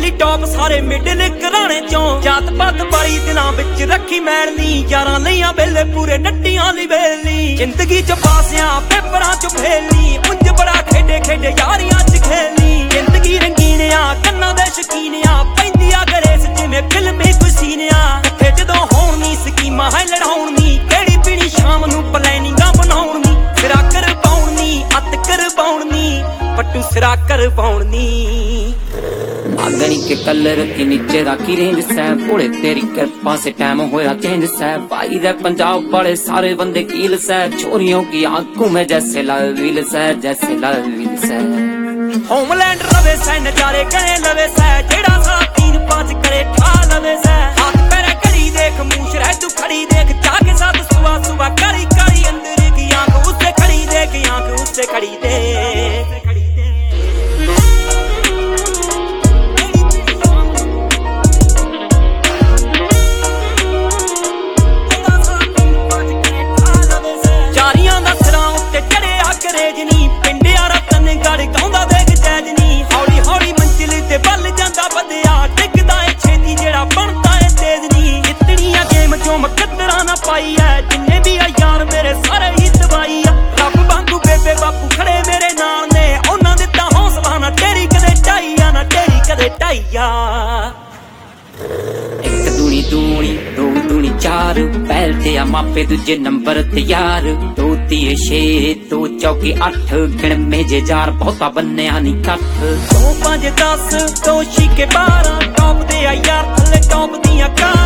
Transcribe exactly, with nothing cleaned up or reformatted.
ਪਹਿਲੀ ਟੌਪ ਸਾਰੇ ਮਿਡਲ ਘਰਾਣੇ ਚੋਂ ਜਾਤ ਪਾਤ ਵਾਲੀ ਦਿਲਾਂ ਵਿੱਚ ਰੱਖੀ ਮੈਲ ਨੀ ਯਾਰਾਂ ਲਈਆਂ ਵੇਲੇ ਪੂਰੇ ਨੱਟੀਆਂ ਦੀ ਵੇਲੀ ਜ਼ਿੰਦਗੀ ਚ ਪਾਸਿਆਂ ਪੇਪਰਾਂ ਚ ਫੇਲੀ ਉਂਝ ਬੜਾ ਖੇਡੇ ਖੇਡੇ ਯਾਰੀਆਂ ਚ ਖੇਲੀ ਜ਼ਿੰਦਗੀ ਰੰਗੀਨਿਆ ਕੰਨਾਂ ਦੇ ਸ਼ਕੀਨਿਆ ਪੈਂਦੀਆਂ ਗਰੇਸ ਜਿਵੇਂ ਫਿਲਮੀ ਕੁਸੀਨਿਆ ਇੱਥੇ ਜਦੋਂ ਹੋਣ ਨੀ ਸਕੀਮਾਂ ਹੈ ਲੜਾਉਣ ਨੀ ਕਿਹੜੀ ਪੀਣੀ ਸ਼ਾਮ ਨੂੰ ਪਲੈਨਿੰਗਾਂ ਬਣਾਉਣ ਨੀ ਸਿਰਾ ਕਰ ਪਾਉਣ ਨੀ ਅੱਤ ਕਰ ਪਾਉਣ ਨੀ ਪੱਟੂ ਸਿਰਾ ਕਰ ਪਾਉਣ ਨੀ नागनी के कलर के नीचे राखी रेंज सै भोले तेरी कृपा से टाइम होया चेंज सै भाई रे पंजाब वाले सारे बंदे कील सै छोरियों की आंखों में जैसे लाल व्हील सै जैसे लाल व्हील सै होमलैंड रवे सै नजारे करे लवे सै जेड़ा सा तीन पांच करे खा लवे सै हाथ पैरे घड़ी देख मूछ रह तू खड़ी देख जाके साथ सुबह सुबह करी करी अंदर की आंख उससे खड़ी देख आंख उससे खड़ी देख ਪਾਈ ਐ ਜਿੰਨੇ ਵੀ ਆ ਯਾਰ ਮੇਰੇ ਸਾਰੇ ਹੀ ਦਵਾਈ ਆ ਰੱਬ ਵਾਂਗੂ ਬੇਬੇ ਬਾਪੂ ਖੜੇ ਮੇਰੇ ਨਾਲ ਨੇ ਉਹਨਾਂ ਦੇ ਤਾਂ ਹੌਸਲਾ ਨਾ ਤੇਰੀ ਕਦੇ ਢਾਈਆ ਨਾ ਤੇਰੀ ਕਦੇ ਢਾਈਆ एक दूनी दूनी दो दूनी चार पहल ते आ मापे दूजे नंबर ते यार दो तीए छे दो चौके अठ गिण मेजे जार बहुता बन्निया नी कठ दो पांच दस दो छीके बारह टॉप दे आ यार थल्ले टॉप दियां कार